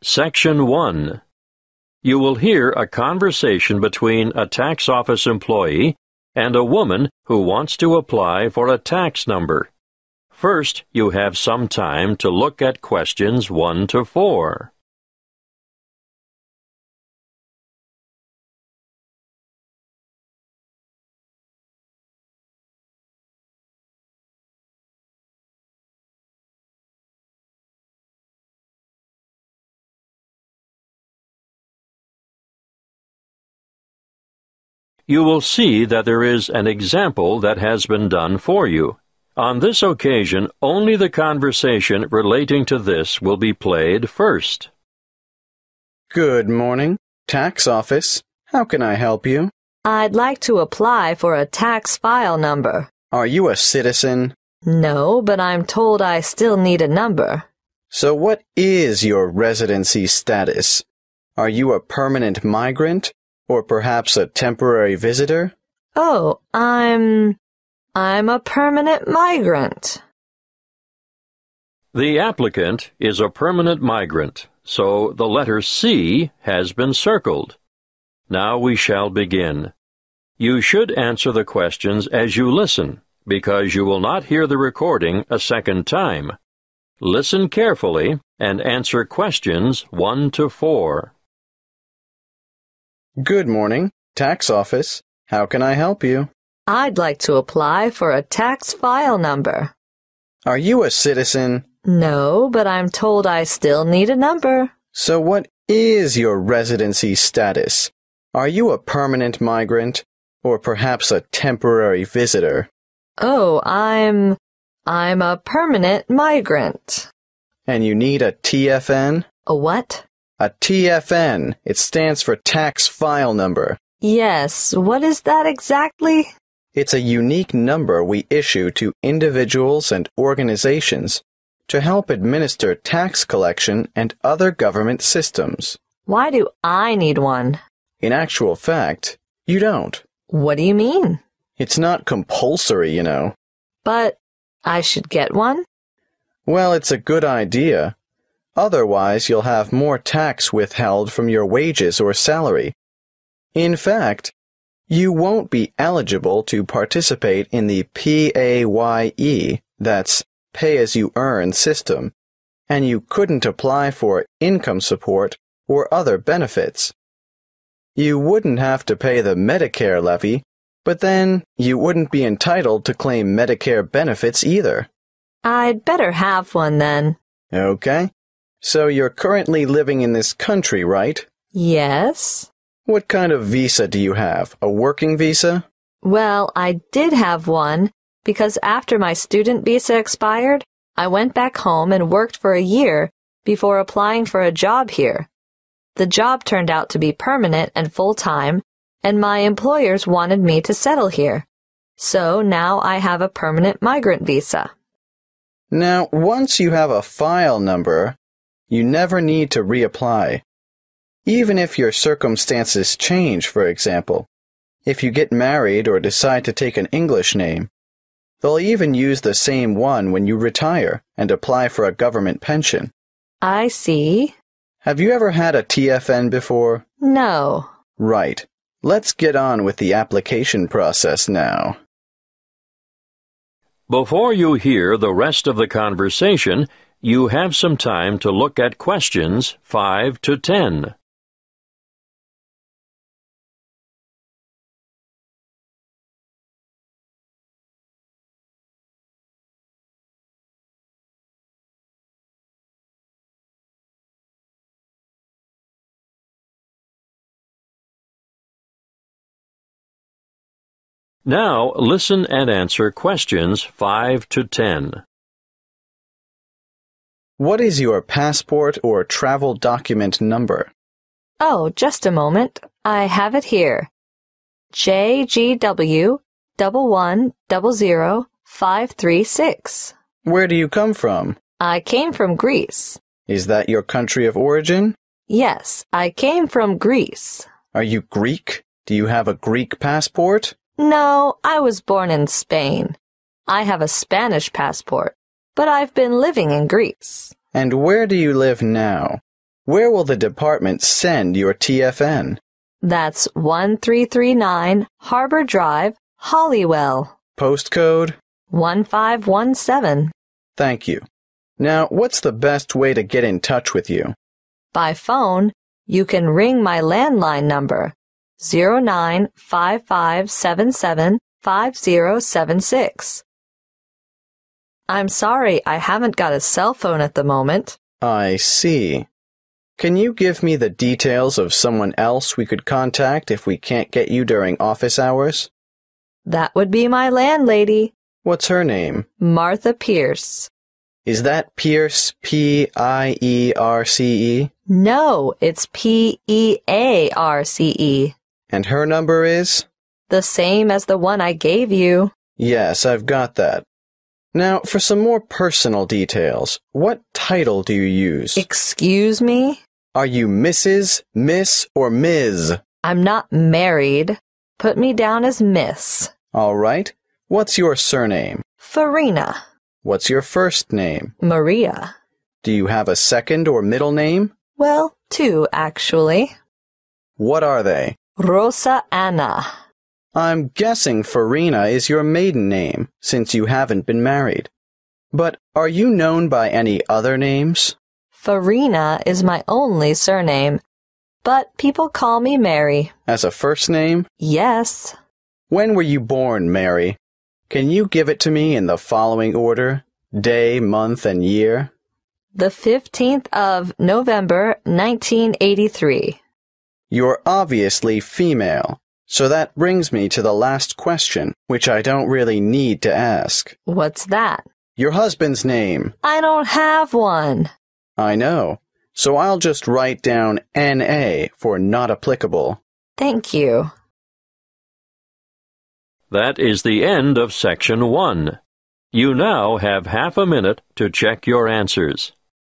Section 1. You will hear a conversation between a tax office employee and a woman who wants to apply for a tax number. First, you have some time to look at questions 1 to 4. You will see that there is an example that has been done for you. On this occasion, only the conversation relating to this will be played first. Good morning, tax office. How can I help you? I'd like to apply for a tax file number. Are you a citizen? No, but I'm told I still need a number. So what is your residency status? Are you a permanent migrant? Or perhaps a temporary visitor? Oh, I'm a permanent migrant. The applicant is a permanent migrant, so the letter C has been circled. Now we shall begin. You should answer the questions as you listen, because you will not hear the recording a second time. Listen carefully and answer questions 1 to 4. Good morning, tax office. How can I help you? I'd like to apply for a tax file number. Are you a citizen? No, but I'm told I still need a number. So what is your residency status? Are you a permanent migrant? Or perhaps a temporary visitor? Oh, I'm a permanent migrant. And you need a TFN? A what? A TFN. It stands for tax file number. Yes, what is that exactly? It's a unique number we issue to individuals and organizations to help administer tax collection and other government systems. Why do I need one? In actual fact, you don't. What do you mean? It's not compulsory, you know. But I should get one? Well, it's a good idea. Otherwise, you'll have more tax withheld from your wages or salary. In fact, you won't be eligible to participate in the PAYE, that's pay-as-you-earn system, and you couldn't apply for income support or other benefits. You wouldn't have to pay the Medicare levy, but then you wouldn't be entitled to claim Medicare benefits either. I'd better have one then. Okay. So you're currently living in this country, right? Yes. What kind of visa do you have? A working visa? Well, I did have one because after my student visa expired, I went back home and worked for a year before applying for a job here. The job turned out to be permanent and full-time, and my employers wanted me to settle here. So now I have a permanent migrant visa. Now, once you have a file number, you never need to reapply. Even if your circumstances change, for example, if you get married or decide to take an English name, they'll even use the same one when you retire and apply for a government pension. I see. Have you ever had a TFN before? No. Right. Let's get on with the application process now. Before you hear the rest of the conversation, you have some time to look at questions 5 to 10. Now listen and answer questions 5 to 10. What is your passport or travel document number? Oh, just a moment. I have it here. JGW 1100536. Where do you come from? I came from Greece. Is that your country of origin? Yes, I came from Greece. Are you Greek? Do you have a Greek passport? No, I was born in Spain. I have a Spanish passport, but I've been living in Greece. And where do you live now? Where will the department send your TFN? That's 1339 Harbor Drive, Hollywell. Postcode? 1517. Thank you. Now, what's the best way to get in touch with you? By phone, you can ring my landline number, 0955775076. I'm sorry, I haven't got a cell phone at the moment. I see. Can you give me the details of someone else we could contact if we can't get you during office hours? That would be my landlady. What's her name? Martha Pierce. Is that Pierce, P-I-E-R-C-E? No, it's P-E-A-R-C-E. And her number is? The same as the one I gave you. Yes, I've got that. Now, for some more personal details, what title do you use? Excuse me? Are you Mrs., Miss, or Ms.? I'm not married. Put me down as Miss. All right. What's your surname? Farina. What's your first name? Maria. Do you have a second or middle name? Well, two, actually. What are they? Rosa Anna. I'm guessing Farina is your maiden name, since you haven't been married. But are you known by any other names? Farina is my only surname, but people call me Mary. As a first name? Yes. When were you born, Mary? Can you give it to me in the following order? Day, month, and year? The 15th of November, 1983. You're obviously female, so that brings me to the last question, which I don't really need to ask. What's that? Your husband's name. I don't have one. I know, so I'll just write down N.A. for not applicable. Thank you. That is the end of Section 1. You now have half a minute to check your answers.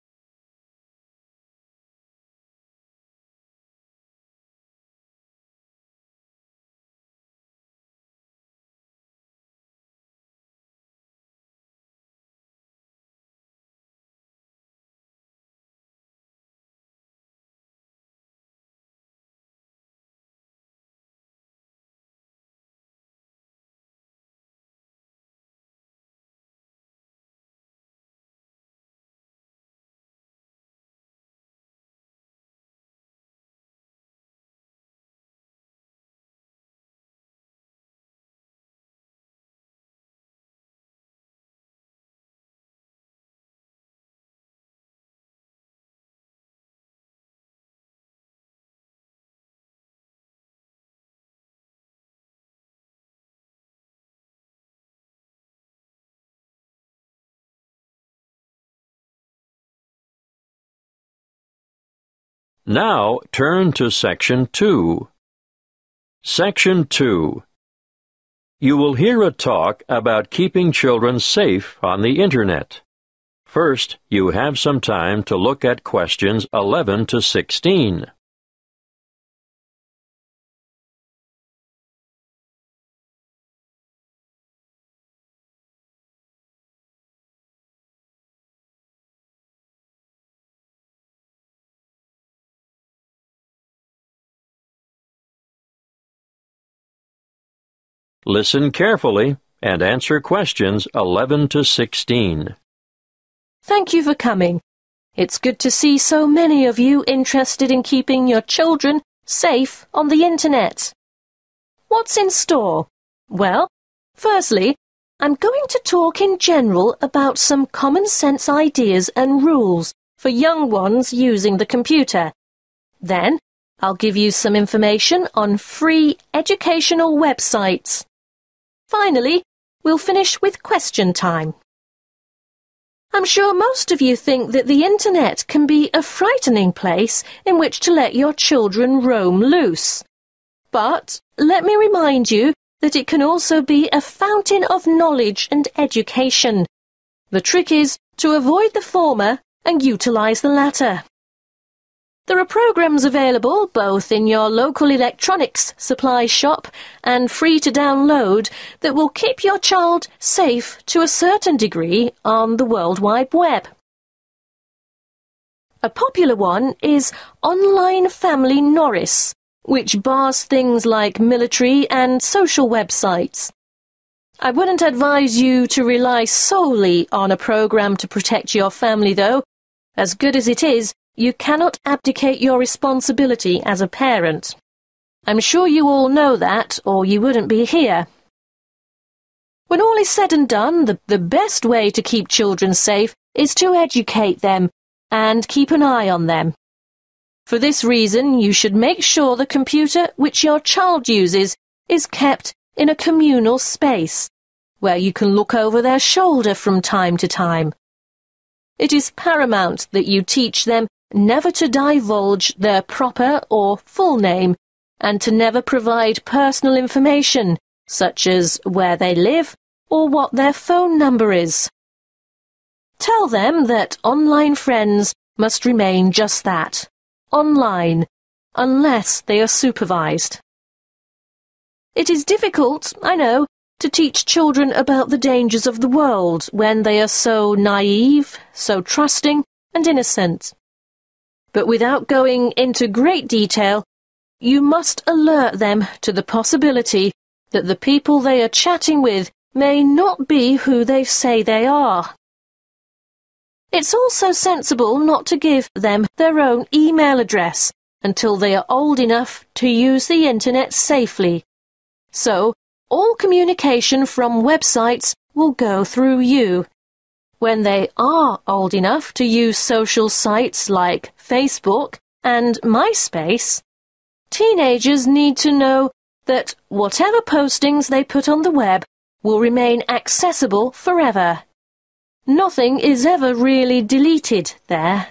Now turn to Section 2. Section 2. You will hear a talk about keeping children safe on the Internet. First, you have some time to look at questions 11 to 16. Listen carefully and answer questions 11 to 16. Thank you for coming. It's good to see so many of you interested in keeping your children safe on the Internet. What's in store? Well, firstly, I'm going to talk in general about some common sense ideas and rules for young ones using the computer. Then, I'll give you some information on free educational websites. Finally, we'll finish with question time. I'm sure most of you think that the Internet can be a frightening place in which to let your children roam loose. But let me remind you that it can also be a fountain of knowledge and education. The trick is to avoid the former and utilize the latter. There are programs available both in your local electronics supply shop and free to download that will keep your child safe to a certain degree on the World Wide Web. A popular one is Online Family Norris, which bars things like military and social websites. I wouldn't advise you to rely solely on a program to protect your family, though. As good as it is, you cannot abdicate your responsibility as a parent. I'm sure you all know that, or you wouldn't be here. When all is said and done, the best way to keep children safe is to educate them and keep an eye on them. For this reason, you should make sure the computer which your child uses is kept in a communal space, where you can look over their shoulder from time to time. It is paramount that you teach them never to divulge their proper or full name, and to never provide personal information, such as where they live or what their phone number is. Tell them that online friends must remain just that, online, unless they are supervised. It is difficult, I know, to teach children about the dangers of the world when they are so naive, so trusting and innocent. But without going into great detail, you must alert them to the possibility that the people they are chatting with may not be who they say they are. It's also sensible not to give them their own email address until they are old enough to use the internet safely. So, all communication from websites will go through you. When they are old enough to use social sites like Facebook and MySpace, teenagers need to know that whatever postings they put on the web will remain accessible forever. Nothing is ever really deleted there.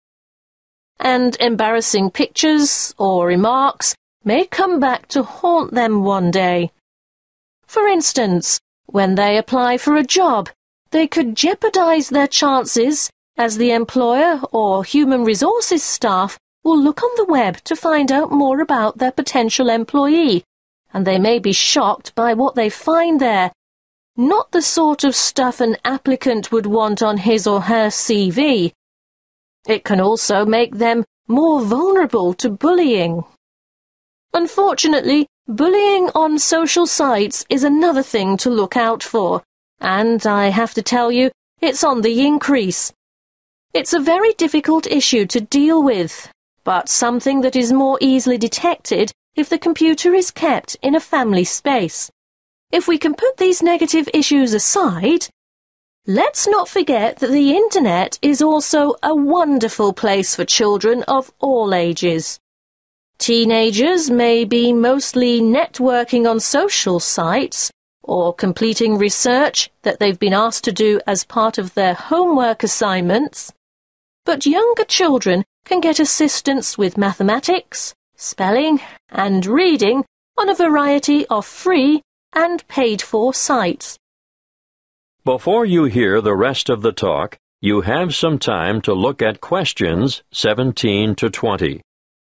And embarrassing pictures or remarks may come back to haunt them one day. For instance, when they apply for a job, they could jeopardize their chances, as the employer or human resources staff will look on the web to find out more about their potential employee, and they may be shocked by what they find there. Not the sort of stuff an applicant would want on his or her CV. It can also make them more vulnerable to bullying. Unfortunately, bullying on social sites is another thing to look out for, and I have to tell you, it's on the increase. It's a very difficult issue to deal with, but something that is more easily detected if the computer is kept in a family space. If we can put these negative issues aside, let's not forget that the internet is also a wonderful place for children of all ages. Teenagers may be mostly networking on social sites or completing research that they've been asked to do as part of their homework assignments, but younger children can get assistance with mathematics, spelling, and reading on a variety of free and paid-for sites. Before you hear the rest of the talk, you have some time to look at questions 17 to 20.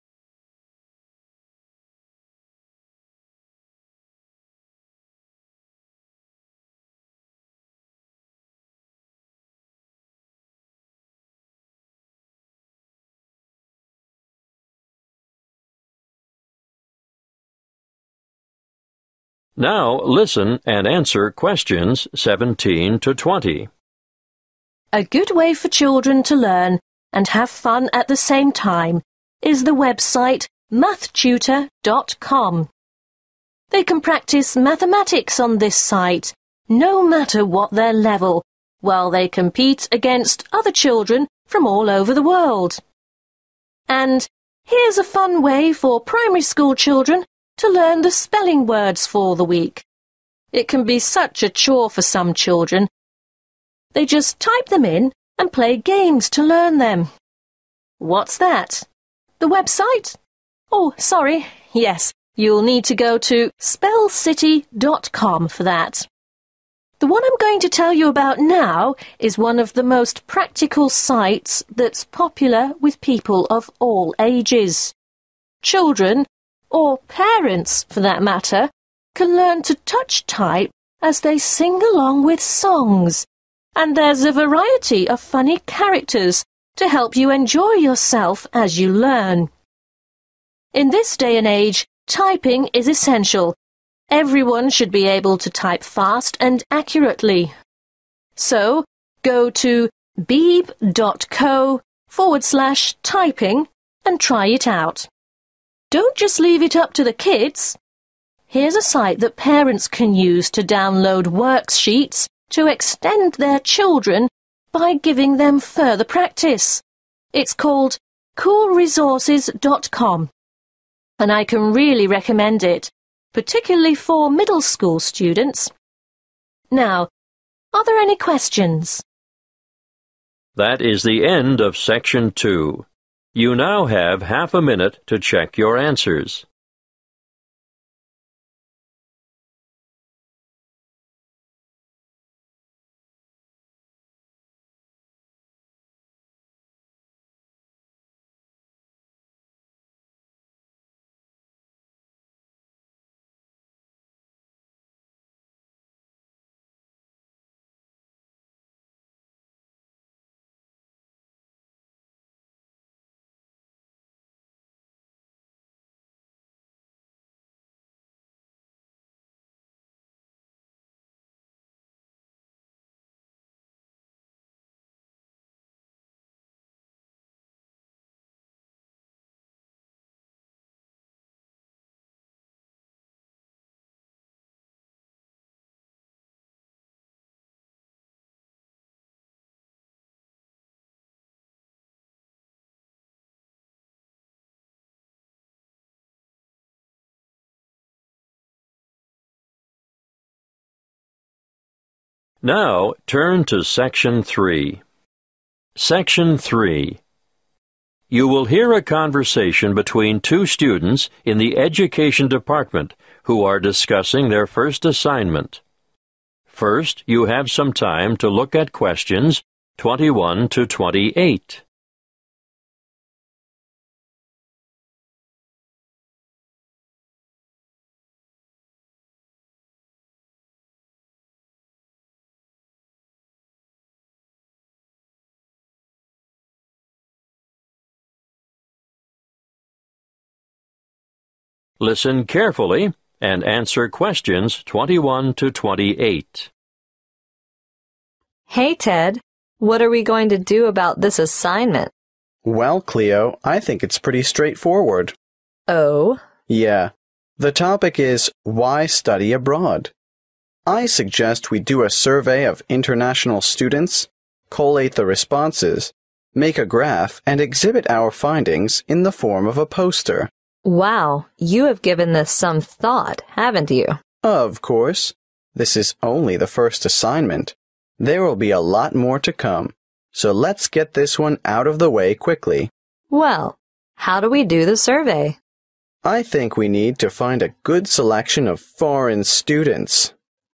Now listen and answer questions 17 to 20. A good way for children to learn and have fun at the same time is the website mathtutor.com. They can practice mathematics on this site, no matter what their level, while they compete against other children from all over the world. And here's a fun way for primary school children to learn the spelling words for the week. It can be such a chore for some children. They just type them in and play games to learn them. What's that? The website? Oh, sorry. Yes, you'll need to go to spellcity.com for that. The one I'm going to tell you about now is one of the most practical sites that's popular with people of all ages. Children, or parents for that matter, can learn to touch type as they sing along with songs. And there's a variety of funny characters to help you enjoy yourself as you learn. In this day and age, typing is essential. Everyone should be able to type fast and accurately. So, go to beeb.co/typing and try it out. Don't just leave it up to the kids. Here's a site that parents can use to download worksheets to extend their children by giving them further practice. It's called coolresources.com, and I can really recommend it, particularly for middle school students. Now, are there any questions? That is the end of Section 2. You now have half a minute to check your answers. Now, turn to Section 3. Section 3. You will hear a conversation between two students in the Education Department who are discussing their first assignment. First, you have some time to look at questions 21 to 28. Listen carefully and answer questions 21 to 28. Hey, Ted, what are we going to do about this assignment? Well, Cleo, I think it's pretty straightforward. Oh? Yeah. The topic is why study abroad? I suggest we do a survey of international students, collate the responses, make a graph, and exhibit our findings in the form of a poster. Wow, you have given this some thought, haven't you? Of course. This is only the first assignment. There will be a lot more to come. So let's get this one out of the way quickly. Well, how do we do the survey? I think we need to find a good selection of foreign students.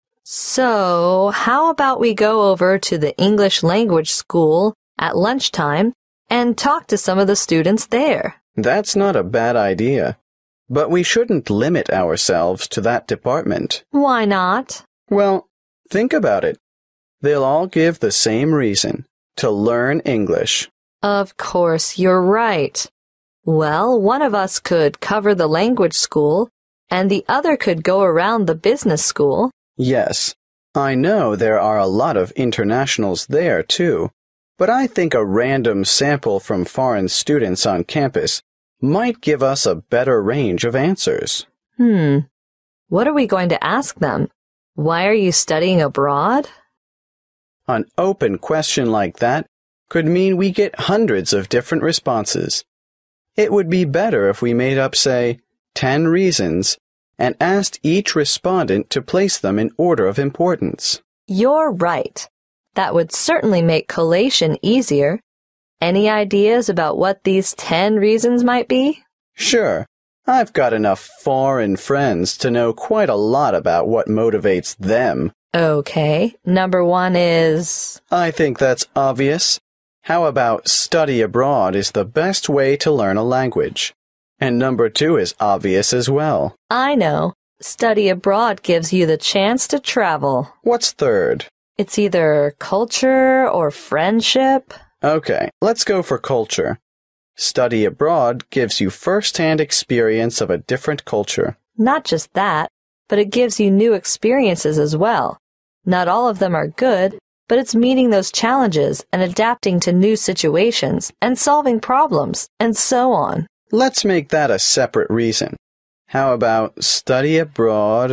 So, how about we go over to the English language school at lunchtime and talk to some of the students there? That's not a bad idea. But we shouldn't limit ourselves to that department. Why not? Well, think about it. They'll all give the same reason, to learn English. Of course, you're right. Well, one of us could cover the language school, and the other could go around the business school. Yes, I know there are a lot of internationals there, too. But I think a random sample from foreign students on campus might give us a better range of answers. What are we going to ask them? Why are you studying abroad? An open question like that could mean we get hundreds of different responses. It would be better if we made up, say, 10 reasons and asked each respondent to place them in order of importance. You're right. That would certainly make collation easier. Any ideas about what these 10 reasons might be? Sure. I've got enough foreign friends to know quite a lot about what motivates them. Okay. Number 1 is... I think that's obvious. How about study abroad is the best way to learn a language? And number 2 is obvious as well. I know. Study abroad gives you the chance to travel. What's third? It's either culture or friendship. Okay, let's go for culture. Study abroad gives you first-hand experience of a different culture. Not just that, but it gives you new experiences as well. Not all of them are good, but it's meeting those challenges and adapting to new situations and solving problems and so on. Let's make that a separate reason. How about study abroad,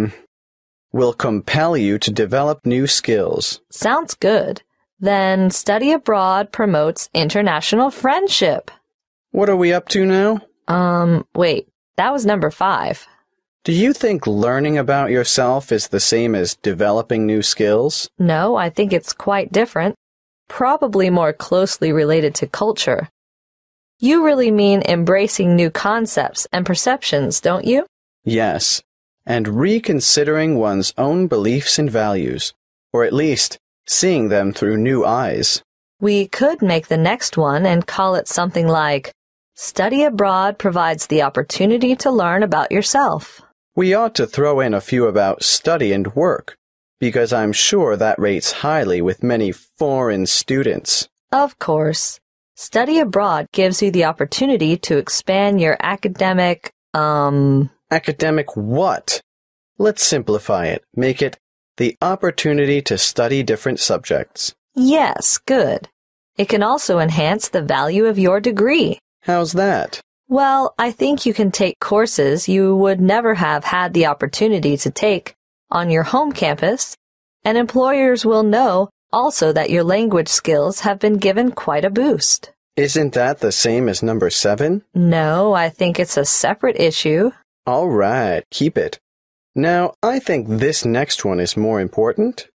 will compel you to develop new skills? Sounds good. Then study abroad promotes international friendship. What are we up to now? Wait, that was number 5. Do you think learning about yourself is the same as developing new skills? No, I think it's quite different. Probably more closely related to culture. You really mean embracing new concepts and perceptions, don't you? Yes, and reconsidering one's own beliefs and values, or at least seeing them through new eyes. We could make the next one and call it something like, Study abroad provides the opportunity to learn about yourself. We ought to throw in a few about study and work, because I'm sure that rates highly with many foreign students. Of course. Study abroad gives you the opportunity to expand your academic, Academic what? Let's simplify it. Make it the opportunity to study different subjects. Yes, good. It can also enhance the value of your degree. How's that? Well, I think you can take courses you would never have had the opportunity to take on your home campus, and employers will know also that your language skills have been given quite a boost. Isn't that the same as number 7? No, I think it's a separate issue. All right, keep it. Now, I think this next one is more important.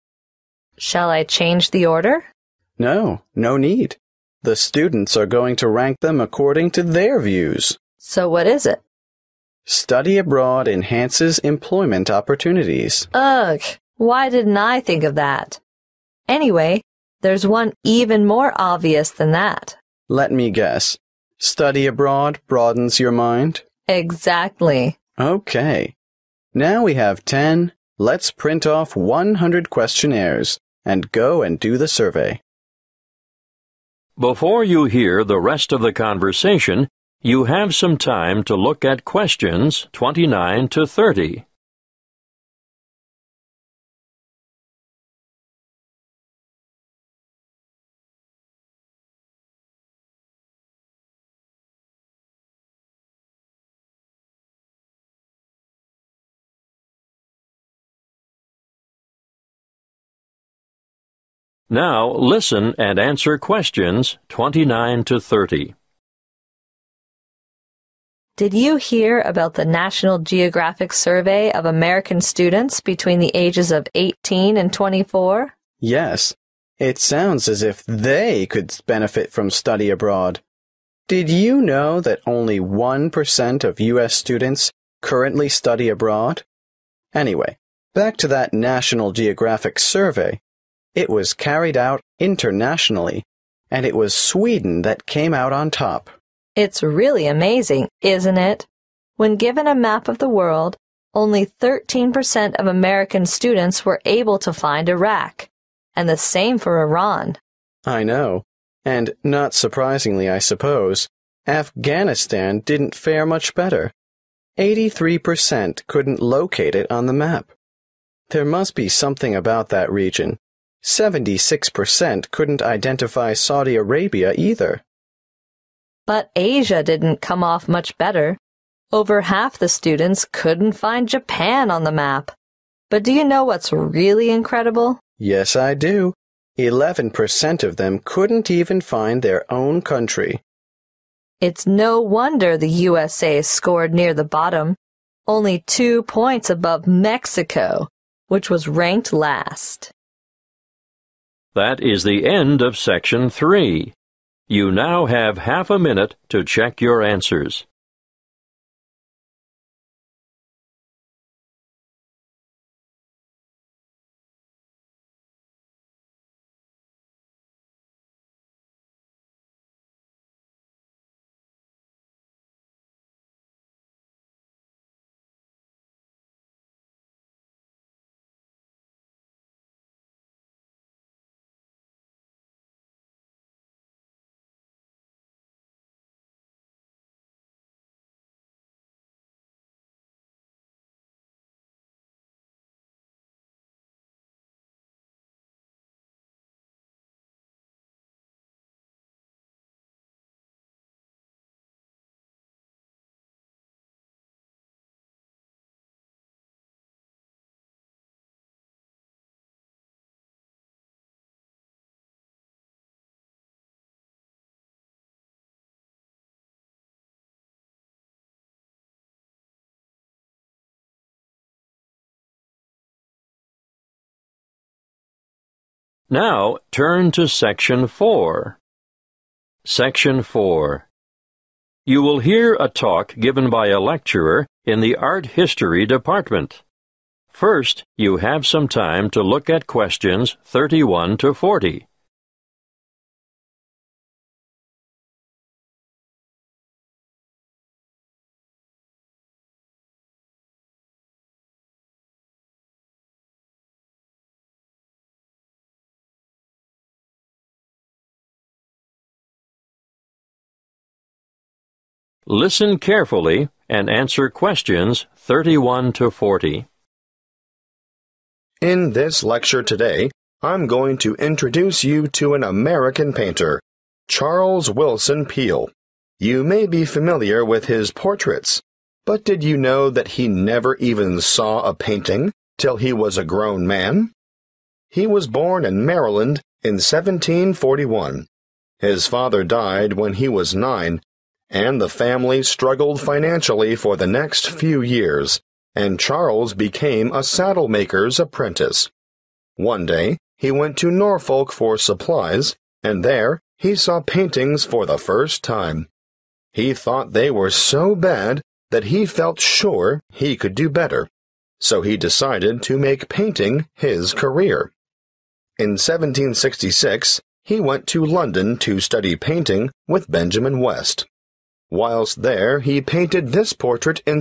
Shall I change the order? No need. The students are going to rank them according to their views. So what is it? Study abroad enhances employment opportunities. Ugh, why didn't I think of that? Anyway, there's one even more obvious than that. Let me guess. Study abroad broadens your mind? Exactly. Okay. Now we have 10. Let's print off 100 questionnaires and go and do the survey. Before you hear the rest of the conversation, you have some time to look at questions 29 to 30. Now listen and answer questions 29 to 30. Did you hear about the National Geographic survey of American students between the ages of 18 and 24? Yes. It sounds as if they could benefit from study abroad. Did you know that only 1% of U.S. students currently study abroad? Anyway, back to that National Geographic survey. It was carried out internationally, and it was Sweden that came out on top. It's really amazing, isn't it? When given a map of the world, only 13% of American students were able to find Iraq, and the same for Iran. I know, and not surprisingly, I suppose, Afghanistan didn't fare much better. 83% couldn't locate it on the map. There must be something about that region. 76% couldn't identify Saudi Arabia either. But Asia didn't come off much better. Over half the students couldn't find Japan on the map. But do you know what's really incredible? Yes, I do. 11% of them couldn't even find their own country. It's no wonder the USA scored near the bottom, only 2 points above Mexico, which was ranked last. That is the end of Section 3. You now have half a minute to check your answers. Now turn to Section 4. Section 4. You will hear a talk given by a lecturer in the Art History Department. First, you have some time to look at questions 31 to 40. Listen carefully and answer questions 31 to 40. In this lecture today, I'm going to introduce you to an American painter, Charles Willson Peale. You may be familiar with his portraits, but did you know that he never even saw a painting till he was a grown man? He was born in Maryland in 1741. His father died when he was 9, and the family struggled financially for the next few years, and Charles became a saddle-maker's apprentice. One day, he went to Norfolk for supplies, and there he saw paintings for the first time. He thought they were so bad that he felt sure he could do better, so he decided to make painting his career. In 1766, he went to London to study painting with Benjamin West. Whilst there, he painted this portrait in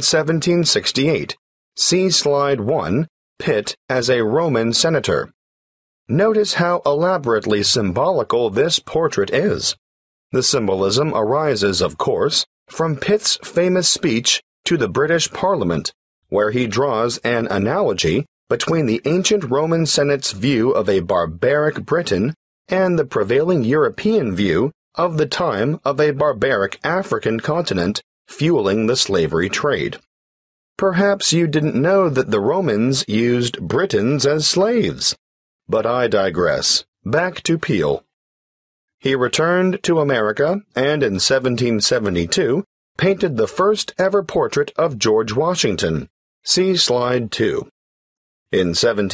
1768. See Slide 1, Pitt as a Roman senator. Notice how elaborately symbolical this portrait is. The symbolism arises, of course, from Pitt's famous speech to the British Parliament, where he draws an analogy between the ancient Roman Senate's view of a barbaric Britain and the prevailing European view of the time of a barbaric African continent fueling the slavery trade. Perhaps you didn't know that the Romans used Britons as slaves. But I digress. Back to Peale. He returned to America and in 1772 painted the first ever portrait of George Washington. See Slide 2. In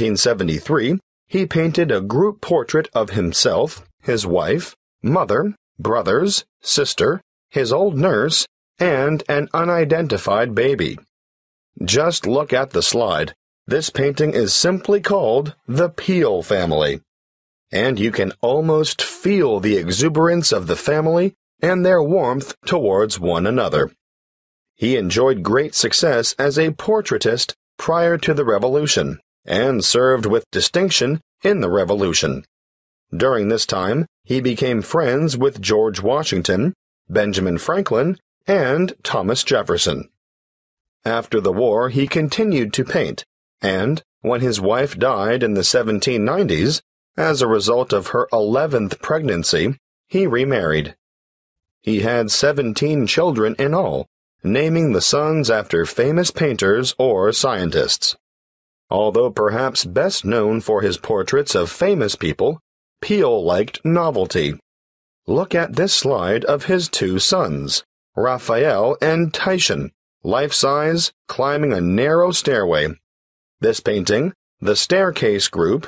1773, he painted a group portrait of himself, his wife, mother, brothers, sister, his old nurse, and an unidentified baby. Just look at the slide. This painting is simply called The Peale Family. And you can almost feel the exuberance of the family and their warmth towards one another. He enjoyed great success as a portraitist prior to the Revolution, and served with distinction in the Revolution. During this time, he became friends with George Washington, Benjamin Franklin, and Thomas Jefferson. After the war, he continued to paint, and when his wife died in the 1790s, as a result of her 11th pregnancy, he remarried. He had 17 children in all, naming the sons after famous painters or scientists. Although perhaps best known for his portraits of famous people, Peale liked novelty. Look at this slide of his two sons, Raphael and Titian, life-size, climbing a narrow stairway. This painting, The Staircase Group,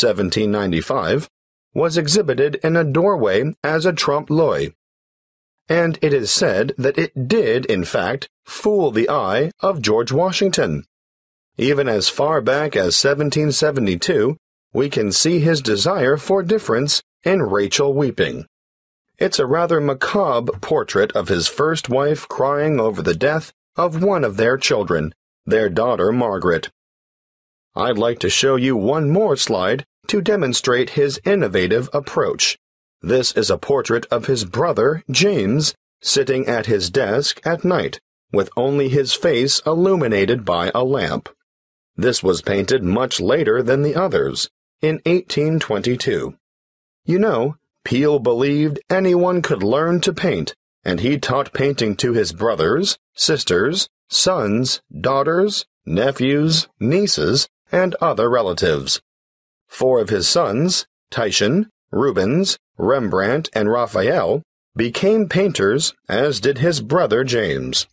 1795, was exhibited in a doorway as a trompe-l'oeil. And it is said that it did, in fact, fool the eye of George Washington. Even as far back as 1772, we can see his desire for difference in Rachel weeping. It's a rather macabre portrait of his first wife crying over the death of one of their children, their daughter Margaret. I'd like to show you one more slide to demonstrate his innovative approach. This is a portrait of his brother, James, sitting at his desk at night, with only his face illuminated by a lamp. This was painted much later than the others, in 1822. You know, Peale believed anyone could learn to paint, and he taught painting to his brothers, sisters, sons, daughters, nephews, nieces, and other relatives. 4 of his sons, Titian, Rubens, Rembrandt, and Raphael, became painters, as did his brother James.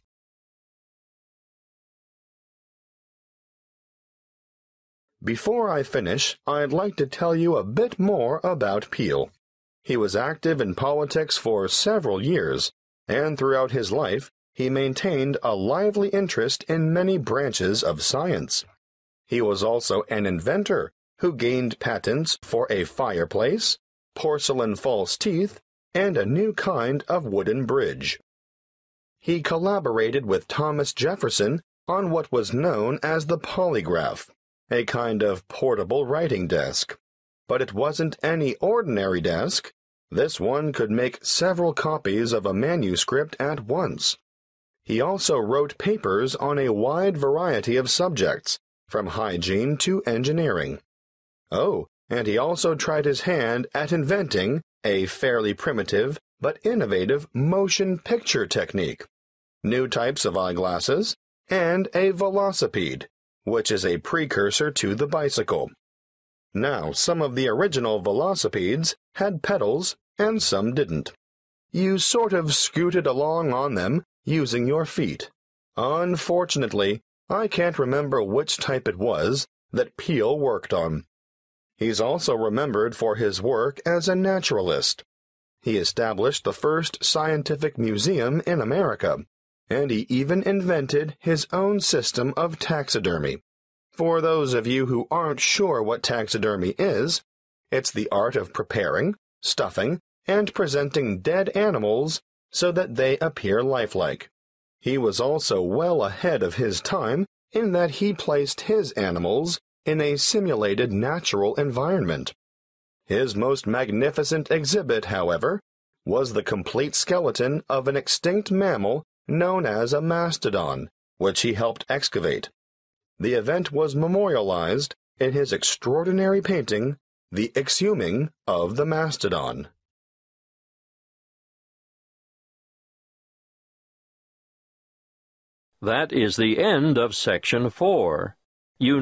Before I finish, I'd like to tell you a bit more about Peale. He was active in politics for several years, and throughout his life, he maintained a lively interest in many branches of science. He was also an inventor who gained patents for a fireplace, porcelain false teeth, and a new kind of wooden bridge. He collaborated with Thomas Jefferson on what was known as the polygraph, a kind of portable writing desk. But it wasn't any ordinary desk. This one could make several copies of a manuscript at once. He also wrote papers on a wide variety of subjects, from hygiene to engineering. Oh, and he also tried his hand at inventing a fairly primitive but innovative motion picture technique, new types of eyeglasses, and a velocipede, which is a precursor to the bicycle. Now, some of the original velocipedes had pedals and some didn't. You sort of scooted along on them using your feet. Unfortunately, I can't remember which type it was that Peale worked on. He's also remembered for his work as a naturalist. He established the first scientific museum in America, and he even invented his own system of taxidermy. For those of you who aren't sure what taxidermy is, it's the art of preparing, stuffing, and presenting dead animals so that they appear lifelike. He was also well ahead of his time in that he placed his animals in a simulated natural environment. His most magnificent exhibit, however, was the complete skeleton of an extinct mammal known as a mastodon, which he helped excavate. The event was memorialized in his extraordinary painting, The Exhuming of the Mastodon. That is the end of Section 4. You